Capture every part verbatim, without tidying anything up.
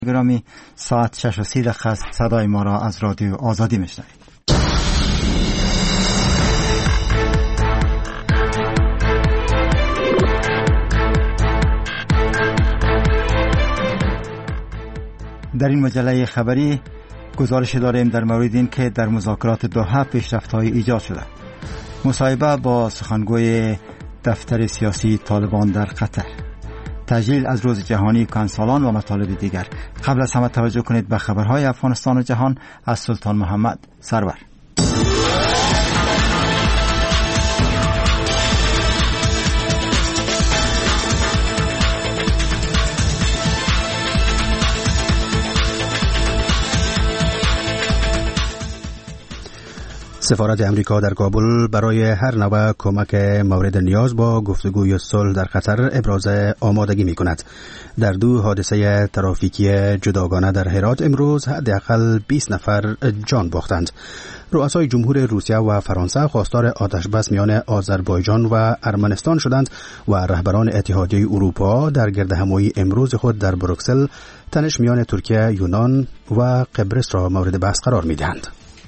گرامی، ساعت شش و سی دقیقه است. صدای ما را از رادیو آزادی میشنوید. در این مجله خبری گزارش داریم در مورد این که در مذاکرات دوحه پیشرفت‌های ایجاد شده. مصاحبه با سخنگوی دفتر سیاسی طالبان در قطر. تجلیل از روز جهانی کانسالان و مطالب دیگر. قبل از همه توجه کنید به خبرهای افغانستان و جهان از سلطان محمد سرور. سفارت امریکا در کابل برای هر نوع کمک مورد نیاز با گفتگوی صلح در قطر ابراز آمادگی می کند. در دو حادثه ترافیکی جداگانه در هرات امروز حداقل بیست نفر جان باختند. رؤسای جمهور روسیه و فرانسه خواستار آتشبس میان آذربایجان و ارمنستان شدند و رهبران اتحادیه اروپا در گردهمایی امروز خود در بروکسل تنش میان ترکیه، یونان و قبرس را مورد بحث قرار می دهند.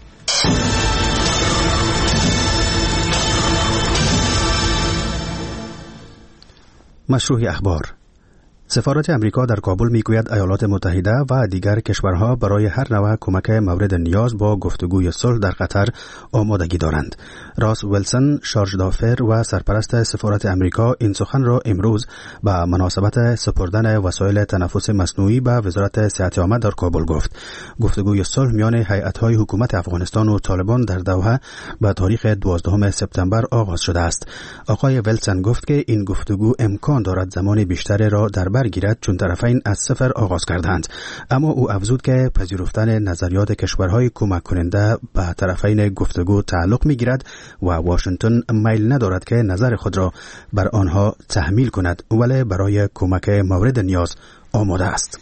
مشروع اخبار. سفارت امریکا در کابل میگوید ایالات متحده و دیگر کشورها برای هر نوع کمک مورد نیاز با گفتگوی صلح در قطر آمادگی دارند. راس ویلسون، شارژ دافر و سرپرست سفارت امریکا این سخن را امروز به مناسبت سپردن وسایل تنفس مصنوعی به وزارت صحت عامه در کابل گفت. گفتگوی صلح میان هیئت‌های حکومت افغانستان و طالبان در دوحه به تاریخ دوازدهم سپتامبر آغاز شده است. آقای ویلسون گفت که این گفتگو امکان دارد زمان بیشتری را در بر گیرد چون طرفین از صفر آغاز کردند، اما او افزود که پذیرفتن نظریات کشورهای کمک کننده به طرفین گفتگو تعلق میگیرد و واشنگتن میل ندارد که نظر خود را بر آنها تحمیل کند، ولی برای کمک مورد نیاز آماده است.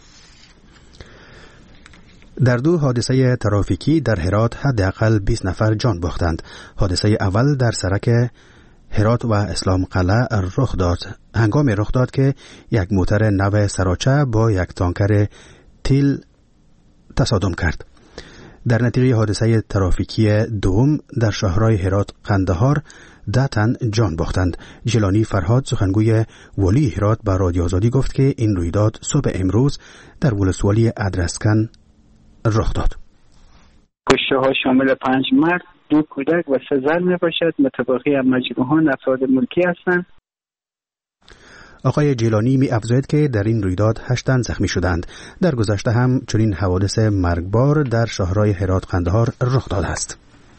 در دو حادثه ترافیکی در هرات حداقل بیست نفر جان باختند. حادثه اول در سرک هرات و اسلام قلعه رخ داد. هنگام رخ داد که یک موتر نو سراچه با یک تانکر تیل تصادم کرد. در نتیجه حادثه ترافیکی دوم در شهرهای هرات قندهار ده تن جان باختند. جیلانی فرهاد، سخنگوی ولی هرات، به رادیو آزادی گفت که این رویداد صبح امروز در ولسوالی ادرسکن رخ داد. کشته ها شامل پنج مرد، دو کودک و سه زن می باشد. متبقی مجروحان افراد ملکی هستند. آقای جیلانی می افزاید که در این رویداد هشت تن زخمی شدند. در گذشته هم چنین حوادث مرگبار در شهرهای هرات قندهار رخ داده است.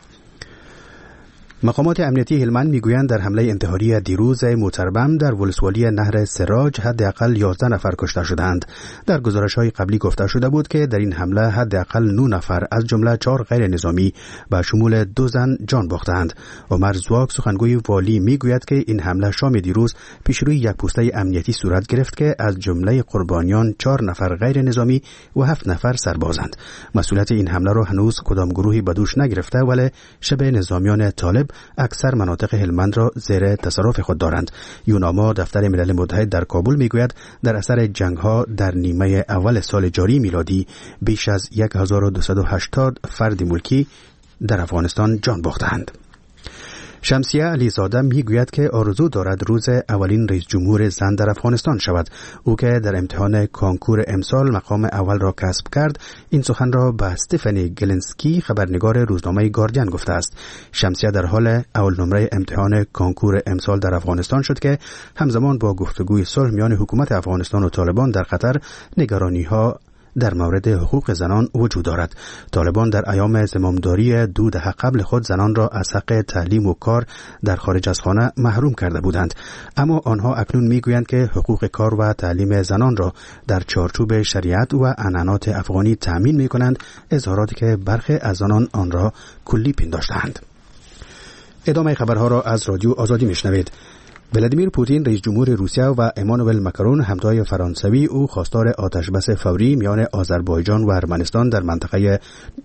مقامات امنیتی هلمند میگویند در حمله انتحاری دیروز موتربم در ولسوالی نهر سراج حداقل یازده نفر کشته شدند. در گزارش‌های قبلی گفته شده بود که در این حمله حداقل نه نفر از جمله چهار غیر نظامی به شمول دو زن جان باختند. عمر زواک، سخنگوی والی، میگوید که این حمله شام دیروز پیش روی یک پوسته امنیتی صورت گرفت که از جمله قربانیان چهار نفر غیر نظامی و هفت نفر سربازند. مسئولیت این حمله را هنوز کدام گروهی به دوش نگرفته، ولی شبه نظامیان طالب اکثر مناطق هلمند را زیر تصرف خود دارند. یوناما، دفتر ملل متحد در کابل، میگوید در اثر جنگ‌ها در نیمه اول سال جاری میلادی بیش از هزار و دویست و هشتاد فرد ملکی در افغانستان جان باختند. شمسیه علیزاده میگوید که آرزو دارد روز اولین رئیس جمهور زن در افغانستان شود. او که در امتحان کانکور امسال مقام اول را کسب کرد، این سخن را به استفانی گلنسکی، خبرنگار روزنامه گاردین، گفته است. شمسیه در حال اول نمره امتحان کانکور امسال در افغانستان شد که همزمان با گفتگوی صلح میان حکومت افغانستان و طالبان در قطر نگرانی‌ها در مورد حقوق زنان وجود دارد. طالبان در ایام زمامداری دو دهه قبل خود زنان را از حق تعلیم و کار در خارج از خانه محروم کرده بودند، اما آنها اکنون میگویند که حقوق کار و تعلیم زنان را در چارچوب شریعت و عنعنات افغانی تأمین میکنند، اظهاراتی که برخی از آنان آن را کلی پنداشتند. ادامه خبرها را از رادیو آزادی میشنوید. ولادیمیر پوتین، رئیس جمهور روسیه، و امانوئل ماکرون، همتای فرانسوی او، خواستار آتشبس فوری میان آذربایجان و ارمنستان در منطقه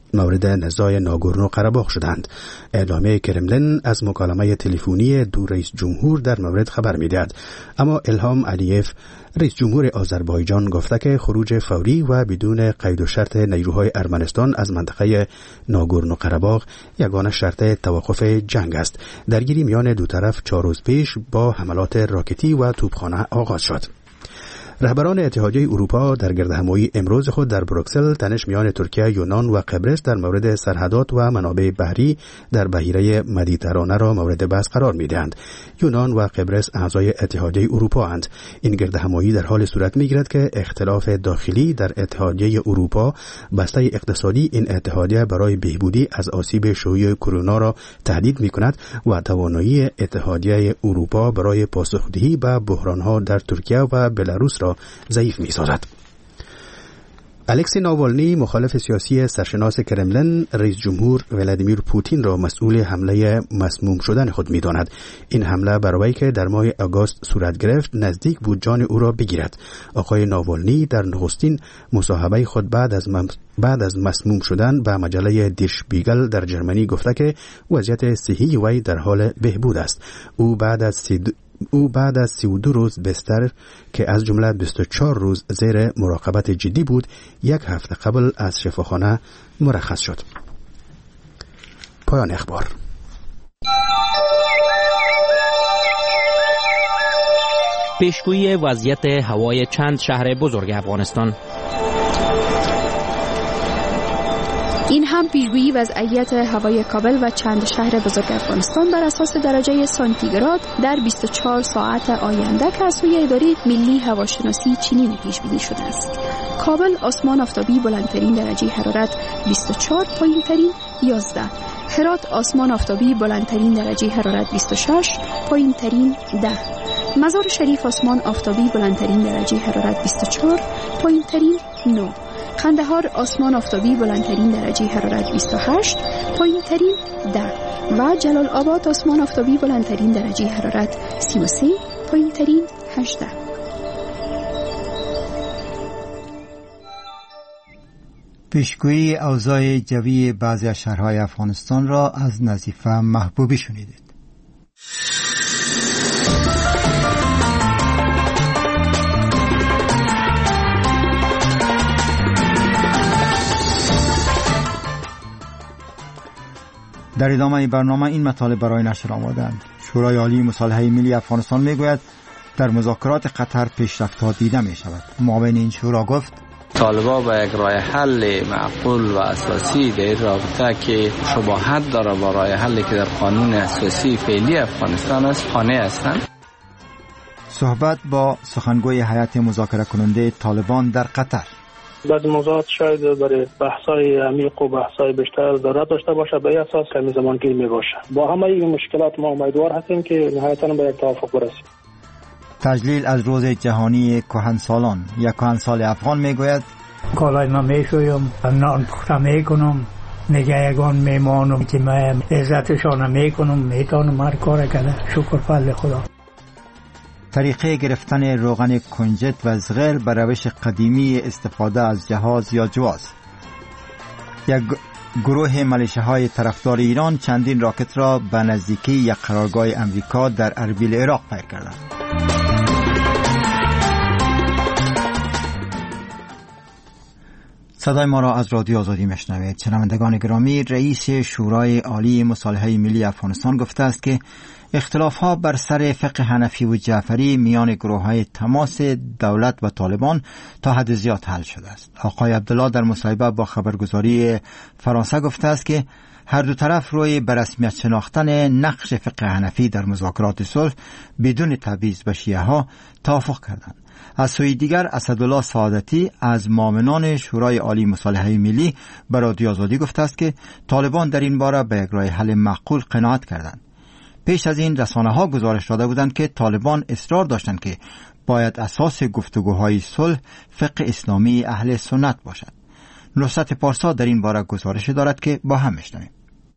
مورد نزاع ناگورنو قره‌باغ شدند. اعلامیه کرملین از مکالمه تلفنی دو رئیس جمهور در مورد خبر می‌دهد، اما الهام علیف رئیس جمهور آذربایجان گفته که خروج فوری و بدون قید و شرط نیروهای ارمنستان از منطقه ناگورنو قره‌باغ یگانه شرط توقف جنگ است. درگیری میان دو طرف چهار روز پیش با حملات راکتی و توپخانه آغاز شد. رهبران اتحادیه اروپا در گردهمایی امروز خود در بروکسل تنش میان ترکیه، یونان و قبرس در مورد سرحدات و منابع بحری در بحیره مدیترانه را مورد بحث قرار می‌دهند. یونان و قبرس اعضای اتحادیه اروپا اند. این گردهمایی در حال صورت می‌گیرد که اختلاف داخلی در اتحادیه اروپا بسته اقتصادی این اتحادیه برای بهبودی از آسیب شیوع کرونا را تهدید می‌کند و توانایی اتحادیه اروپا برای پاسخدهی به بحران‌ها در ترکیه و بلاروس را ضعیف می‌سازد. الکسی ناوالنی، مخالف سیاسی سرشناس کرملین، رئیس جمهور ولادیمیر پوتین را مسئول حمله مسموم شدن خود می‌داند. این حمله بر وی که در ماه آگوست صورت گرفت نزدیک بود جان او را بگیرد. آقای ناوالنی در نخستین مصاحبه خود بعد از مم... بعد از مسموم شدن به مجله دیر شپیگل در جرمنی گفته که وضعیت صحی وی در حال بهبود است. او بعد از سید... او بعد از سی و دو روز بستر که از جمله بیست و چهار روز زیر مراقبت جدی بود، یک هفته قبل از شفاخانه مرخص شد. پایان اخبار. پیشگویی وضعیت هوای چند شهر بزرگ افغانستان. این هم پیشگویی وضعیت هوای کابل و چند شهر بزرگ افغانستان بر اساس درجه سانتیگراد در بیست و چهار ساعت آینده که از سوی اداره ملی هواشناسی چنین پیش بینی شده است. کابل آسمان آفتابی بلندترین درجه حرارت بیست و چهار، پایینترین یازده. هرات آسمان آفتابی بلندترین درجه حرارت بیست و شش، پایینترین ده. مزار شریف آسمان آفتابی بلندترین درجه حرارت بیست و چهار، پایینترین نه. قندهار آسمان آفتابی بلندترین درجه حرارت بیست و هشت، پایینترین ده. و جلال آباد آسمان آفتابی بلندترین درجه حرارت سی و سه، پایینترین هجده. پیشگویی اوضاع جوی بعضی از شهرهای افغانستان را از نظیفه محبوبی شنیدید. در ادامه برنامه این مطالب برای نشر آمدند. شورای عالی مصالحه ملی افغانستان میگوید در مذاکرات قطر پیشرفت‌ها دیده می شود. معاون این شورا گفت طالبا با یک راه حل معقول و اساسی در این رابطه که شباهت داره با راه حلی که در قانون اساسی فعلی افغانستان است خانه هستند. صحبت با سخنگوی هیئت مذاکره کننده طالبان در قطر. بعد موضوعات شاید برای بحث‌های عمیق و بحث‌های بیشتر ضرورت داشته باشه، به اساس کمی زمانگیر میباشه. با همه این مشکلات ما امیدوار هستیم که نهایتاً به یک توافق برسیم. تجلیل از روز جهانی کهنسالان. یک کهنسال افغان میگوید کالای ما میشویم، نان پخته میکنم، نگهبان میمانم که من عزتشان میکنم، میتونم هر کار کنم. شکر فضل خدا. طریقه گرفتن روغن کنجد و زغل به روش قدیمی استفاده از جهاز یا جواز. یک گروه ملیشه‌های طرفدار ایران چندین راکت را به نزدیکی یک قرارگاه امریکا در اربیل عراق پیر کردند. صدای ما را از رادیو آزادی میشنوید. شنوندگان گرامی، رئیس شورای عالی مصالحه ملی افغانستان گفته است که اختلاف‌ها بر سر فقه حنفی و جعفری میان گروه‌های تماس دولت و طالبان تا حد زیاد حل شده است. آقای عبدالله در مصاحبه با خبرگزاری فرانسه گفته است که هر دو طرف روی به رسمیت شناختن نقش فقه حنفی در مذاکرات صلح بدون تبعیض به شیعه‌ها توافق کردند. از سوی دیگر اسدالله سعادتی از معاونان شورای عالی مصالحه ملی به رادیو آزادی گفته است که طالبان در این باره به یک راه حل معقول قناعت کردند. پیش از این رسانه‌ها گزارش داده بودند که طالبان اصرار داشتند که باید اساس گفتگوهای صلح فقه اسلامی اهل سنت باشد. نصرت پارسا در این باره گزارش دارد که با هم میشنویم.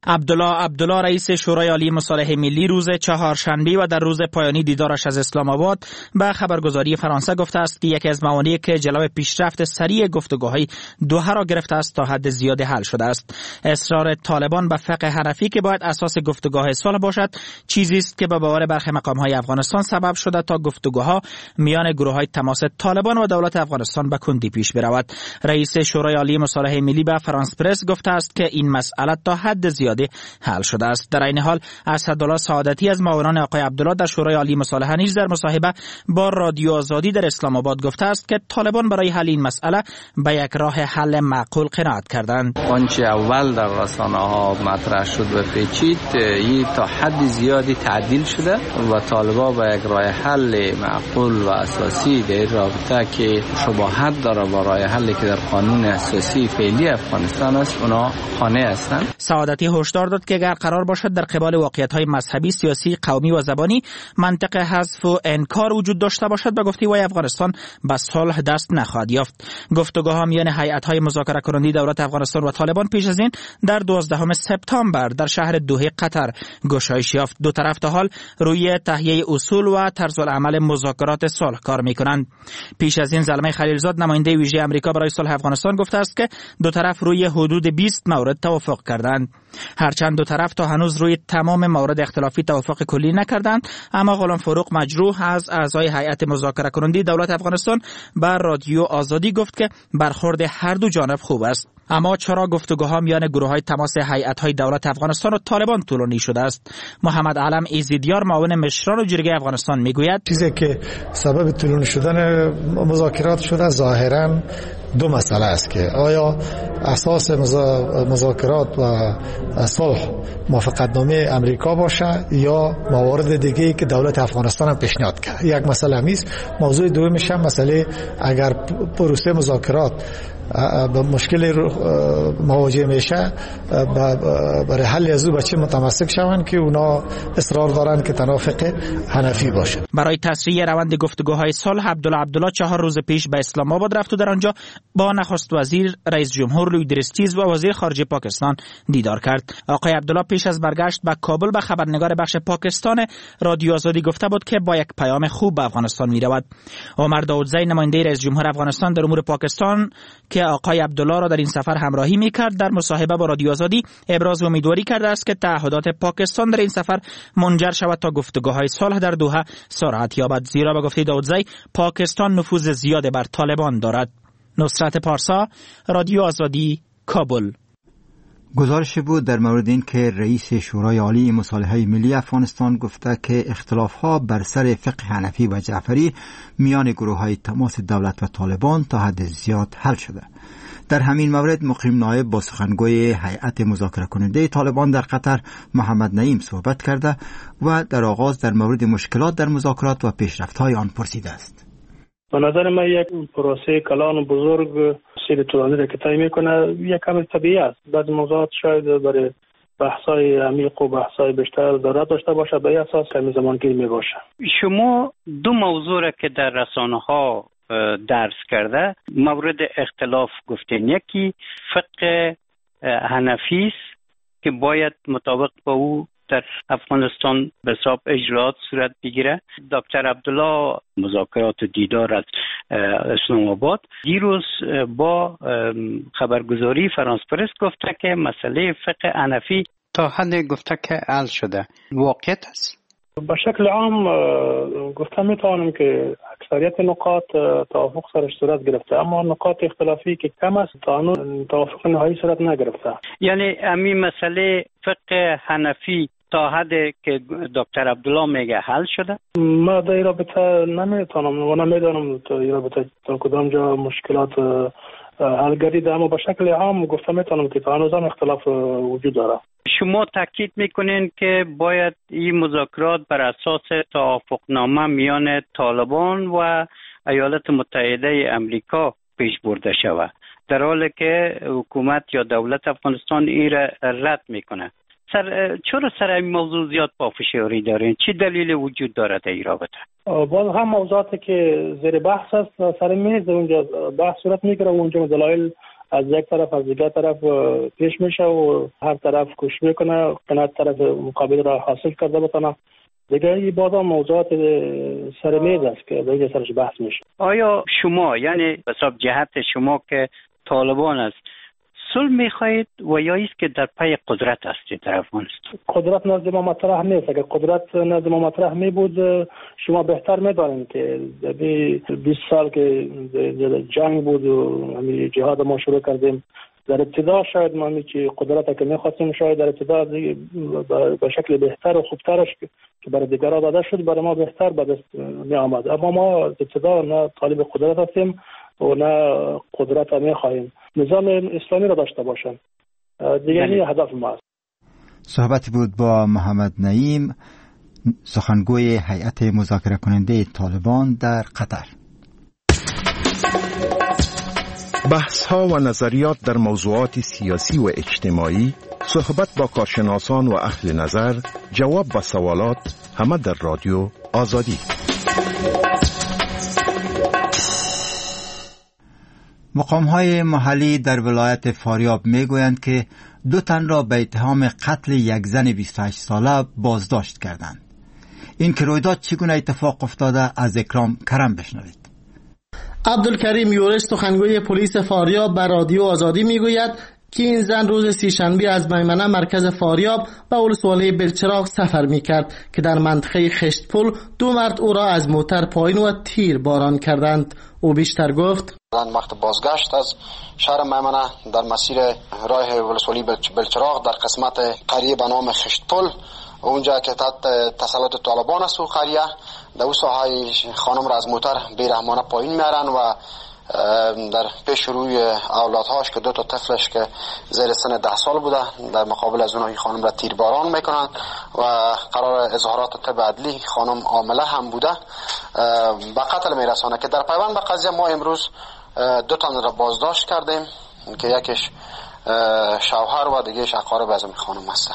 عبدالله عبدالله رئیس شورای عالی مصالحه ملی روز چهارشنبه و در روز پایانی دیدارش از اسلام آباد به خبرگزاری فرانسه گفته است که یکی از موانعی که جلو پیشرفت سریع گفتگوهای دوحه را گرفته است تا حد زیادی حل شده است. اصرار طالبان به فقه حنفی که باید اساس گفتگوهای صلح باشد چیزی است که به باور برخی مقام‌های افغانستان سبب شده تا گفتگوها میان گروه‌های تماس طالبان و دولت افغانستان به کندی پیش برود. رئیس شورای عالی مصالحه ملی به فرانس پرس گفته است که این مسئله تا حد زیادی حل شده است. در این حال اسدالله سعادتی از معاونان آقای عبدالله در شورای عالی مصالحه نیز در مصاحبه با رادیو آزادی در اسلام آباد گفته است که طالبان برای حل این مسئله به یک راه حل معقول قناعت کردند. آنچه اول در رسانه‌ها مطرح شد و پیچید، این تا حد زیادی تعدیل شده و طالبان به یک راه حل معقول و اساسی در رابطه که شباهت داره با راه حلی که در قانون اساسی فعلی افغانستان است اونا خانه هستند. سعادتی هشدار داد که اگر قرار باشد در قبال واقعیت‌های مذهبی، سیاسی، قومی و زبانی منطق حذف و انکار وجود داشته باشد، به گفته وی افغانستان به صلح دست نخواهد یافت. گفتگوها میان هیئت‌های مذاکره کننده دولت افغانستان و طالبان پیش از این در دوازدهم سپتامبر در شهر دوحه قطر گشایش یافت. دو طرف تا حال روی تهیه اصول و طرز العمل مذاکرات صلح کار می‌کنند. پیش از این زلمه خلیلزاد نماینده ویژه آمریکا برای صلح افغانستان گفته است که دو طرف روی حدود بیست مورد توافق کردند. هرچند دو طرف تا هنوز روی تمام موارد اختلافی توافق کلی نکردند، اما غلام فروغ مجروح از اعضای هیئت مذاکره کننده دولت افغانستان بر رادیو آزادی گفت که برخورد هر دو جانب خوب است. اما چرا گفتگوها میان گروه‌های تماس هیئت‌های دولت افغانستان و طالبان طولانی شده است؟ محمد علم ایزیدیار معاون مشران و جرگه افغانستان میگوید چیزی که سبب طولانی شدن مذاکرات شده ظاهراً دو مسئله است که آیا اساس مذاکرات و صلح موافقتنامه امریکا باشه یا موارد دیگه‌ای که دولت افغانستان هم پیشنهاد کرد. یک مسئله میست. موضوع دومش هم مسئله اگر پروسه مذاکرات با مشکل مواجه میشه برای حل از او بچه متمسک شوند که اونا اصرار دارن که توافق حنفی باشه. برای تسریع روند گفتگوهای صلح عبدالله عبدالله چهار روز پیش به اسلام آباد رفت و در آنجا با نخست وزیر، رئیس جمهور لویدرس چیز و وزیر خارجه پاکستان دیدار کرد. آقای عبدالله پیش از برگشت به کابل به خبرنگار بخش پاکستان رادیو آزادی گفته بود که با یک پیام خوب به افغانستان می رود. عمر داودزی نماینده رئیس جمهور افغانستان در امور پاکستان که آقای عبدالله را در این سفر همراهی می‌کرد در مصاحبه با رادیو آزادی ابراز امیدواری کرده است که تعهدات پاکستان در این سفر منجر شود تا گفتگوهای صلح در دوحه سرعت یابد، زیرا به گفته داودزی پاکستان نفوذ زیاد بر طالبان دارد. نصرت پارسا، رادیو آزادی، کابل. گزارش بود در مورد این که رئیس شورای عالی مصالحه ملی افغانستان گفته که اختلاف‌ها بر سر فقه حنفی و جعفری میان گروه‌های تماس دولت و طالبان تا حد زیاد حل شده. در همین مورد مقیم نایب با سخنگوی هیئت مذاکره کننده طالبان در قطر محمد نعیم صحبت کرده و در آغاز در مورد مشکلات در مذاکرات و پیشرفت‌های آن پرسیده است. به نظر من یک پروسه کلان و بزرگ سیر طولانی را که طی میکنه یک کم طبیعی است. بعضی موضوعات شاید برای بحث‌های عمیق و بحث‌های بیشتر ضرورت داشته باشه، به این اساس کمی زمانگیر میباشه. شما دو موضوع را که در رسانه‌ها درس کرده مورد اختلاف گفتین. یکی فقه حنفی است که باید مطابق با او در افغانستان به حساب اجرات صورت بگیره. دکتر عبدالله مذاکرات دیدار از اسلام آباد دیروز با خبرگزاری فرانس پرس گفته که مسئله فقه حنفی تا حد گفته که حل شده. واقعیت است؟ به شکل عام گفتم میتوانم که اکثریت نقاط توافق سرش صورت گرفته، اما نقاط اختلافی که کم است تا توافق نهایی صورت نگرفته. یعنی همین مسئله فقه حنفی تا حدی که دکتر عبدالله میگه حل شده؟ ما در این رابطه نمیتونم و نمیدانم تا این رابطه تا کدام جا مشکلات حل گردیده، اما به شکل عام گفتم میتونم که تا هنوز هم اختلاف وجود داره. شما تاکید میکنین که باید این مذاکرات بر اساس توافقنامه میان طالبان و ایالات متحده امریکا پیش برده شود، در حالی که حکومت یا دولت افغانستان این را رد میکنه. سر چرا سر این موضوع زیاد پافشاری دارین؟ چی دلیل وجود داره در این رابطه؟ باز هم موضوعاتی که زیر بحث است سر میز اونجا بحث صورت میگیره و اونجا دلایل از یک طرف از دیگر طرف پیش میشه و هر طرف کوشش میکنه قناعت طرف مقابل را حاصل کرده بتونه. دیگه این بازم موضوعات سرمیز است که دیگه سرش بحث میشه. آیا شما یعنی حساب جهت شما که طالبان است صلح میخواهید و یا است که در پای قدرت هستید در افغانستان؟ قدرت نزد ما مطرح نیست. اگر قدرت نزد ما مطرح می بود شما بهتر میدانید که بیست سال که جنگ بود و همین جهاد ما شروع کردیم در ابتدا شاید ما همیشه قدرت که میخواستیم شاید در ابتدا به شکل بهتر و خوبترش که برای دیگران داده شد برای ما بهتر به دست می آمد. اما ما ابتدا نه طالب قدرت هستیم و نه قدرت میخواهیم. نظام اسلامی را داشته باشند. دیگه این هدف ما است. صحبتی بود با محمد نعیم، سخنگوی هیئت مذاکره کننده طالبان در قطر. بحث ها و نظریات در موضوعات سیاسی و اجتماعی، صحبت با کارشناسان و اهل نظر، جواب و سوالات، همه در رادیو آزادی. مقام‌های محلی در ولایت فاریاب میگویند که دو تن را به اتهام قتل یک زن بیست و هشت ساله بازداشت کردند. این که رویداد چگونه اتفاق افتاده از اکرام کرم بشنوید. عبدالکریم یورش سخنگوی پلیس فاریاب بر رادیو آزادی میگوید که این زن روز سه‌شنبه از میمنه مرکز فاریاب به ولسوالی بلچراغ سفر میکرد که در منطقه خشتپل دو مرد او را از موتر پایین و تیر باران کردند. او بیشتر گفت وقت بازگشت از شهر میمنه در مسیر راه ولسوالی بلچراغ در قسمت قریه به نام خشتپل اونجا که تحت تسلط طالبان است و قریه در او ساحه خانم را از موتر بیرحمانه پایین میارن و در پیش روی اولادهاش که دو تا طفلش که زیر سن ده سال بوده در مقابل از اونها این خانم را تیرباران میکنن و قرار اظهارات طب عدلی خانم عامله هم بوده به قتل میرسانه که در پیوند به قضیه ما امروز دو تن را بازداشت کردیم که یکیش شوهر و دیگهش اقارب از این خانم هستند.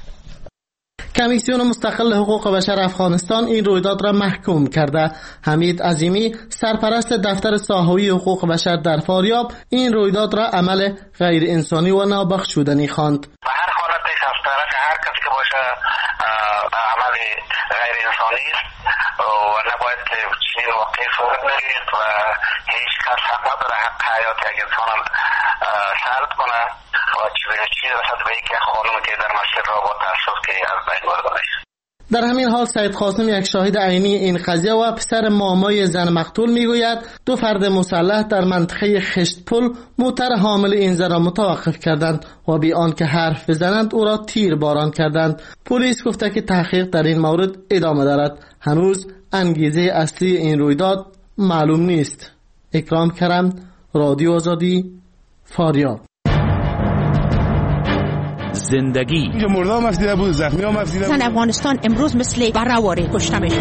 کمیسیون مستقل حقوق بشر افغانستان این رویداد را محکوم کرده. حمید عظیمی سرپرست دفتر ساحوی حقوق بشر در فاریاب این رویداد را عمل غیر انسانی و نابخشودنی خواند. به هر حالت از طرف هر کسی که باشه عمل غیر انسانی است و نباید چنین واقعی صورت بگیرد و هیچ کس حق نداره حق حیات یک انسان سلب کنه و چیز رسد به یک خانم که در مسجد را با تاسف که از بین برده. در همین حال سید قاسم یک شاهد عینی این قضیه و پسر مامای زن مقتول میگوید دو فرد مسلح در منطقه خشتپل موتر حامل این زن را متوقف کردند و بی آنکه حرف بزنند او را تیر باران کردند. پلیس گفته که تحقیق در این مورد ادامه دارد. هنوز انگیزه اصلی این رویداد معلوم نیست. اکرام کرم، رادیو آزادی، فاریاب. زندگی مردم مفیده بود، زخمی ها مفیده بود. زن افغانستان امروز مثل برهواری کشته میشن.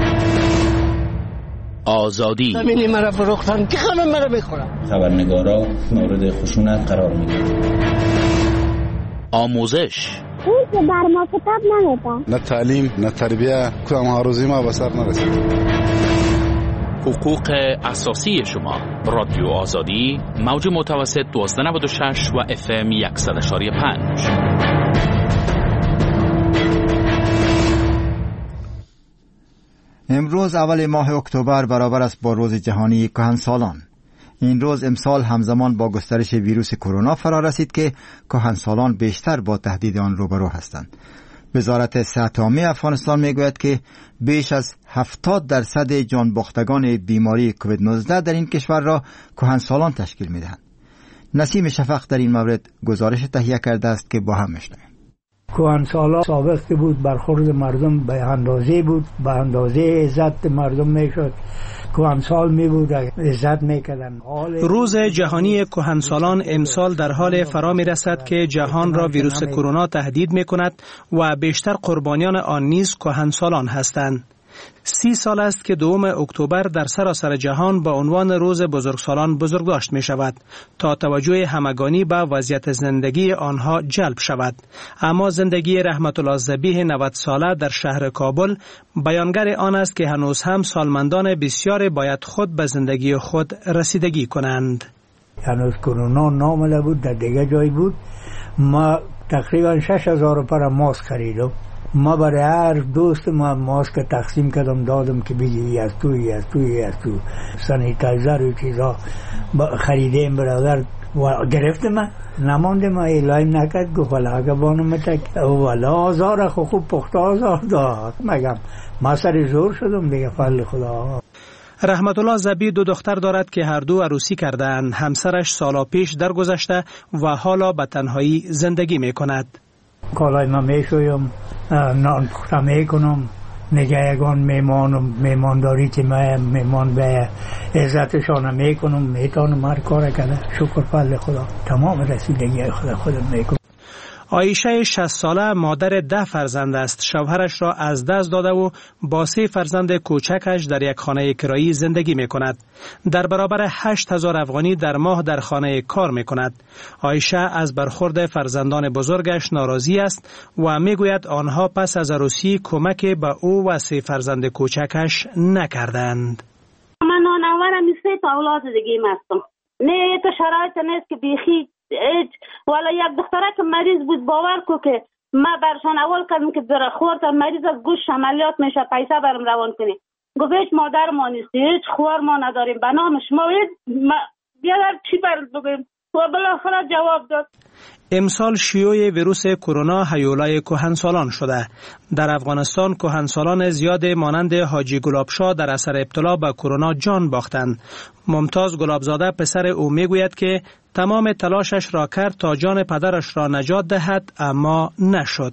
آزادی زمینی مرا فروختن که همه مرا بخورن. خبرنگارا مورد خشونت قرار میگیرن. آموزش اون که بر ما کتاب نمیدن. نه تعلیم نه تربیه کدام هاروزی ما به سر نرسید. حقوق اساسی شما. رادیو آزادی موج متوسط دوازده نود و شش و اف ام صد و پنج. امروز اول ماه اکتبر برابر است با روز جهانی کهنسالان. این روز امسال همزمان با گسترش ویروس کرونا فرا رسید که کهنسالان بیشتر با تهدید آن روبرو هستند. وزارت صحت عامه افغانستان میگوید که بیش از هفتاد درصد جانباختگان بیماری کووید نوزده در این کشور را کهنسالان تشکیل میدهند. نسیم شفق در این مورد گزارش تهیه کرده است که با هم میشنویم. کهنسالا ثابت بود برخورد مردم به اندازه بود، به اندازه عزت مردم میشد. کهنسال می بود عزت میکردن. روز جهانی کهنسالان امسال در حال فرا می رسد که جهان را ویروس کرونا تهدید می کند و بیشتر قربانیان آن نیز کهنسالان هستند. سی سال است که دوم اکتبر در سراسر جهان با عنوان روز بزرگسالان بزرگداشت می شود تا توجه همگانی به وضعیت زندگی آنها جلب شود. اما زندگی رحمت الله ذبیح نود ساله در شهر کابل بیانگر آن است که هنوز هم سالمندان بسیار باید خود به زندگی خود رسیدگی کنند. هنوز کرونا نامده بود، در دیگه جای بود. ما تقریبا شش هزار پر ماسک خریدم. ما برای هر دوست ما ماسک تقسیم کردم، دادم که بگی از توی از توی از تو سانیتایزر و چیزا خریدیم برادر و گرفتم. نمانده ما ایلایم نکرد، گفت ولی اگه بانم تک ولی آزار خو خوب پخت آزار داد. مگم ما سر زور شدم دیگه، فضل خدا. رحمت الله زبی دو دختر دارد که هر دو عروسی کردند. همسرش سالا پیش درگذشته و حالا به تنهایی زندگی می کند. کالای ما می شویم، نان پخته می کنم، نگهگان میمانم، میمانداری که من میمان به عزتشان می کنم، میتانم هر کار کنه. شکر فضل خدا، تمام رسیدگی خدا خودم می کنم. عایشه شصت ساله مادر ده فرزند است. شوهرش را از دست داده و با سه فرزند کوچکش در یک خانه کرایی زندگی می کند. در برابر هشت هزار افغانی در ماه در خانه کار می کند. عایشه از برخورد فرزندان بزرگش ناراضی است و می گوید آنها پس از عروسی کمک به او و سه فرزند کوچکش نکردند. من نانورم سه تا اولاد دیگه هستم. نه تو شرایط نیست که بیخی ایج والا یک دختره که مریض بود، باور کو که ما برشان اول کردم که در خورد مریض از گوش عملیات میشه، پیسه برم روان کنی. گفت هیچ مادر ما نیستی، هیچ خوار ما نداریم، به نام شما بیادر چی برد بگیم. و بالاخره جواب داد. امسال شیوع ویروس کرونا هیولای کهنسالان شده. در افغانستان کهنسالان زیاد مانند حاجی گلابشاه در اثر ابتلا به کرونا جان باختند. ممتاز گلابزاده پسر او میگوید که تمام تلاشش را کرد تا جان پدرش را نجات دهد، اما نشد.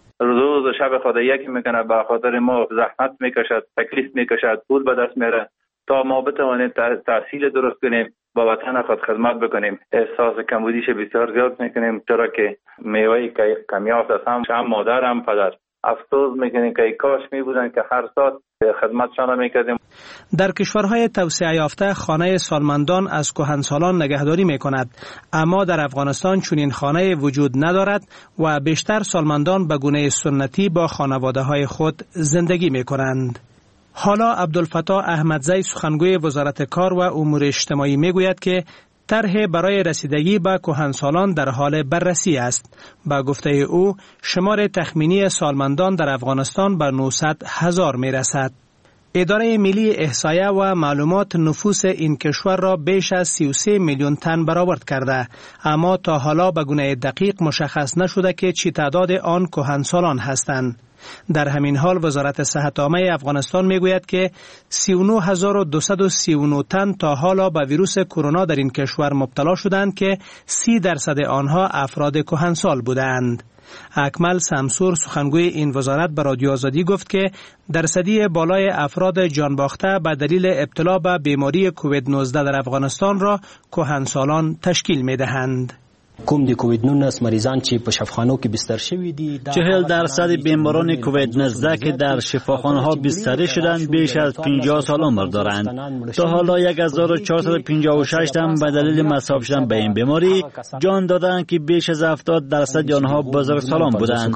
روز و شب خود یکی میکنه، به خاطر ما زحمت میکشد، تکلیف میکشد، پول به دست میره تا ما بتوانیم تحصیل درست کنیم، با وطن خود خدمت بکنیم. احساس کمبودیش بسیار زیاد میکنیم، چرا که میوه کمیافت است، هم هم مادر هم پدر. افسوس میکنیم که کاش میبودن که هر سال خدمتشان میکردیم. در کشورهای توسعه یافته خانه سالمندان از کهنسالان نگهداری میکند، اما در افغانستان چنین خانه وجود ندارد و بیشتر سالمندان به گونه سنتی با خانواده های خود زندگی میکنند. حالا عبدالفتاح احمدزی سخنگوی وزارت کار و امور اجتماعی میگوید که طرح برای رسیدگی به کهنسالان در حال بررسی است. با گفته او شمار تخمینی سالمندان در افغانستان به نهصد هزار می رسد. اداره ملی احصایه و معلومات نفوس این کشور را بیش از سی و سه میلیون تن برآورد کرده، اما تا حالا به گونه دقیق مشخص نشده که چی تعداد آن کهنسالان هستند. در همین حال وزارت صحت عامه افغانستان میگوید که سی و نه هزار و دویست و سی و نه تن تا حالا به ویروس کرونا در این کشور مبتلا شدند که سی درصد آنها افراد کهنسال بودند. اکمل سمسور سخنگوی این وزارت به رادیو آزادی گفت که درصدی بالای افراد جانباخته به دلیل ابتلا به بیماری کووید نوزده در افغانستان را کهنسالان تشکیل می‌دهند. کوم د کووید نوزده مریضان چې په شفاخانو کې بستر شوي دي، چهل درصد بیماران کووید نوزده که در شفاخانه‌ها بستری شدند بیش از پنجاه سال عمر دارند. تا حالا هزار و چهارصد و پنجاه و شش تن به دلیل مصاب شدن به این بیماری جان دادند که بیش از هفتاد درصد آنها بزرگسالان بودند.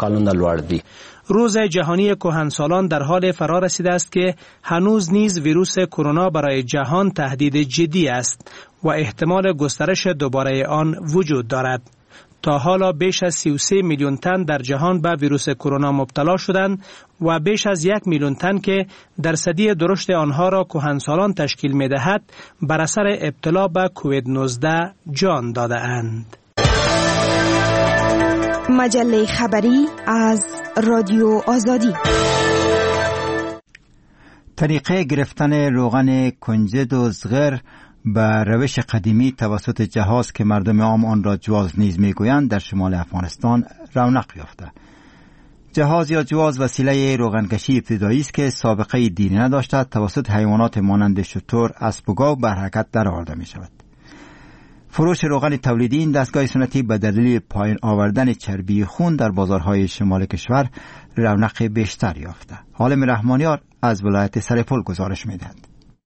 روز جهانی کهنسالان در حال فرا رسیده است که هنوز نیز ویروس کرونا برای جهان تهدید جدی است و احتمال گسترش دوباره آن وجود دارد. تا حالا بیش از سی و سه میلیون تن در جهان به ویروس کرونا مبتلا شدند و بیش از یک میلیون تن که درصدی درشت آنها را کهنسالان تشکیل می دهد بر اثر ابتلا به کووید نوزده جان داده اند. مجله خبری از رادیو آزادی. طریقه گرفتن روغن کنجد و زغر به روش قدیمی توسط جهاز که مردم عام آن را جواز نیز میگویند در شمال افغانستان رونق یافته. جهاز یا جواز وسیله روغنکشی ابتدایی است که سابقه دینی نداشته، توسط حیوانات مانند شتر، اسب و گاو به حرکت درآورده می شود. فروش روغن تولیدی این دستگاه سنتی به دلیل پایین آوردن چربی خون در بازارهای شمال کشور رونق بیشتر یافته. حالم رحمانیار از ولایت سرپل گزارش می‌دهد.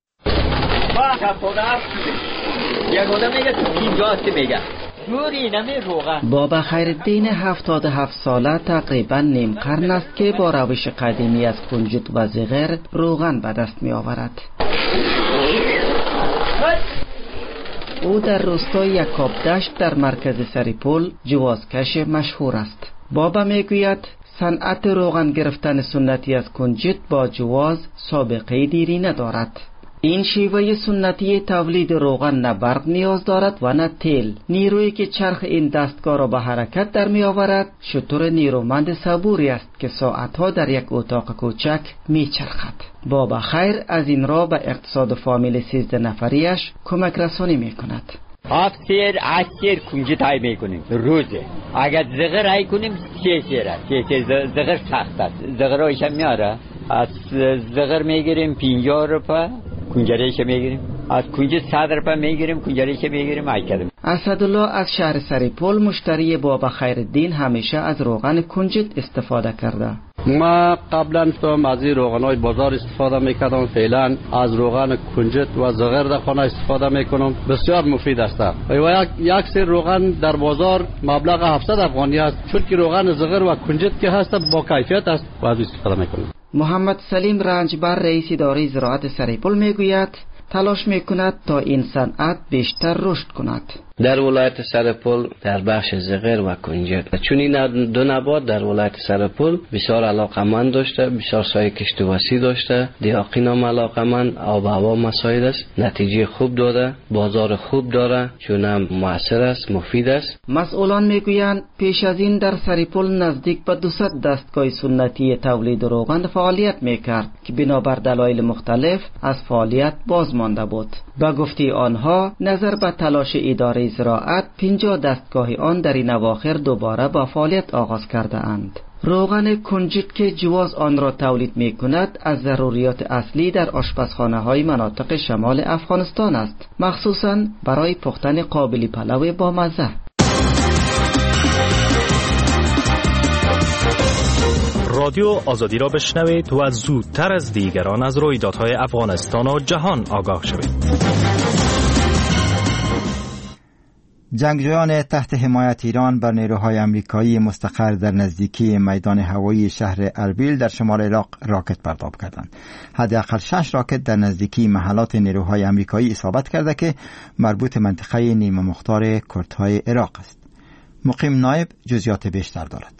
بابا خیرالدین هفتاد و هفت ساله تقریبا نیم قرن است که با روش قدیمی از کنجد و زغر روغن به دست می آورد. او در روستای یکابدشت در مرکز سریپول جوازکش مشهور است. بابا میگوید صنعت روغن گرفتن سنتی از کنجد با جواز سابقه دیری ندارد. این شیوه سنتی تولید روغن نه برق نیاز دارد و نه تیل. نیرویی که چرخ این دستگاه را به حرکت در می آورد شتر نیرومند صبوری است که ساعتها در یک اتاق کوچک می چرخد. بابا خیر از این را به اقتصاد فامیل سیزده نفریش کمک رسانی می کند. هفت سیر هشت سیر کنجد های میکنیم روزه. اگر زغر های کنیم سه سیره. سه سیر زغر سخت است. زغر هایش هم میاره. از زغر میگیریم پینجاه روپه، کنجدش میگیریم. از کنجد صد روپه میگیریم، کنجدش میگیریم. ای کردیم. اسدالله از شهر سریپول مشتری بابا خیرالدین همیشه از روغن کنجد استفاده کرده. ما قبلا تو از این روغنای بازار استفاده میکردم، فعلا از روغن کنجد و زغر در خانه استفاده میکنم. بسیار مفید است. و یک یک سر روغن در بازار مبلغ هفتصد افغانی است، چون که روغن زغر و کنجد که هست با کیفیت است و از استفاده میکنم. محمد سلیم رنجبر رئیس اداره زراعت سریپول میگوید تلاش میکند تا این صنعت بیشتر رشد کند. در ولایت سرپول در بخش زغر و کنجد، چون این دو نبات در ولایت سرپول بسیار علاقمند داشته، بسیار سایه کشت و وسیع داشته، دیاقین هم علاقمند، آب و هوا مساعد است، نتیجه خوب داده، بازار خوب داره، چون هم مؤثر است، مفید است. مسئولان میگویند پیش از این در سریپول نزدیک به دویست دستگاه سنتی تولید روغن فعالیت میکرد که بنابر دلایل مختلف از فعالیت باز مانده بود. با گفته آنها نظر به تلاش اداره زراعت پنجاه دستگاه آن در این اواخر دوباره با فعالیت آغاز کرده اند. روغن کنجد که جواز آن را تولید می کند از ضروریات اصلی در آشپزخانه های مناطق شمال افغانستان است، مخصوصاً برای پختن قابلی پلو با مزه. رادیو آزادی را بشنوید و زودتر از دیگران از رویدادهای افغانستان و جهان آگاه شوید. جنگجویان تحت حمایت ایران بر نیروهای امریکایی مستقر در نزدیکی میدان هوایی شهر اربیل در شمال عراق راکت پرتاب کردند. حداقل شش راکت در نزدیکی محلات نیروهای امریکایی اصابت کرده که مربوط منطقه نیمه مختار کردهای عراق است. مقیم نایب جزئیات بیشتر دارد.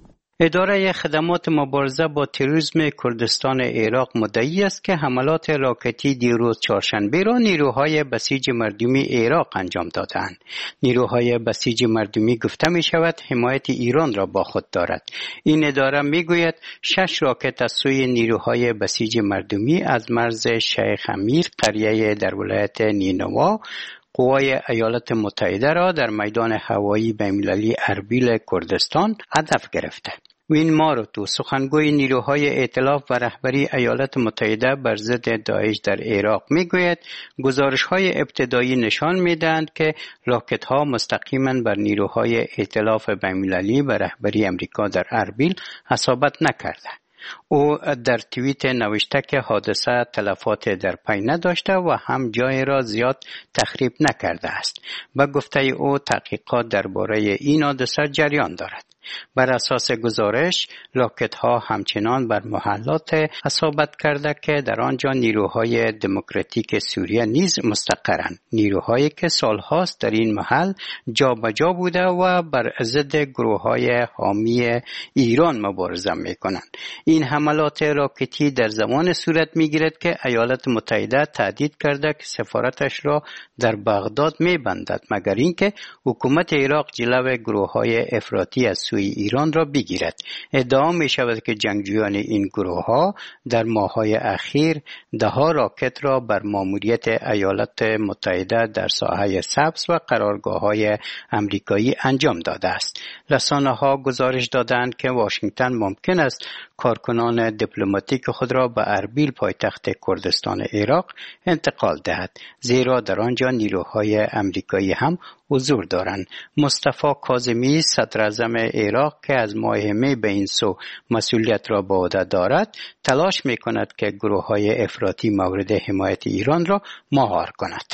اداره خدمات مبارزه با تروریسم کردستان عراق مدعی است که حملات راکتی دیروز چهارشنبه را نیروهای بسیج مردمی عراق انجام دادند. نیروهای بسیج مردمی گفته می شود حمایت ایران را با خود دارد. این اداره می گوید شش راکت از سوی نیروهای بسیج مردمی از مرز شیخ امیر قریه در ولایت نینوا قوای ایالات متحده را در میدان هوایی بین‌المللی اربیل کردستان هدف گرفته. وین ماروتو سخنگوی نیروهای ائتلاف و رهبری ایالات متحده بر ضد داعش در عراق میگوید گزارش‌های ابتدایی نشان می‌دهند که راکت‌ها مستقیما بر نیروهای ائتلاف بین‌المللی و رهبری امریکا در اربیل اصابت نکرده. او در توییت نوشته که حادثه تلفات در پی نداشته و هم جای را زیاد تخریب نکرده است. به گفته او تحقیقات درباره این حادثه جریان دارد. بر اساس گزارش راکت ها همچنان بر محلات اصابت کرده که در آنجا نیروهای دموکراتیک سوریه نیز مستقرند، نیروهایی که سالهاست در این محل جا به جا بوده و بر ضد گروه‌های حامی ایران مبارزه می‌کنند. این حملات راکتی در زمان صورت می‌گیرد که ایالات متحده تهدید کرده که سفارتش را در بغداد می‌بندد مگر اینکه حکومت عراق جلوی گروه‌های افراطی از سوی ایران را بگیرد. ادعا می شود که جنگجویان این گروه ها در ماه‌های اخیر ده ها راکت را بر ماموریت ایالات متحده در ساحه سبز و قرارگاه های امریکایی انجام داده است. رسانه ها گزارش دادند که واشنگتن ممکن است کارکنان دیپلماتیک خود را به اربیل پایتخت کردستان عراق انتقال دهد، زیرا در آنجا نیروهای امریکایی هم حضور دارند. مصطفی کاظمی صدر اعظم عراق که از ماه می به این سو مسئولیت را به عهده دارد تلاش می کند که گروه های افراطی مورد حمایت ایران را مهار کند.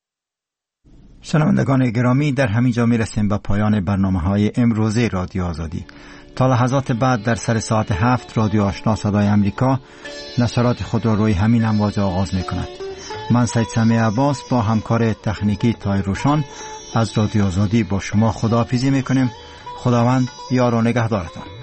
شنوندگان گرامی، در همین جا می رسیم به پایان برنامه های امروزه رادیو آزادی. تا لحظات بعد در سر ساعت هفت رادیو آشنا صدای امریکا نشرات خود را روی همین امواج آغاز می کند. من سید سمیع عباس با همکار تکنیکی تای روشان از رادیو آزادی با شما خداحافظی میکنیم. خداوند یار و نگهدارتان.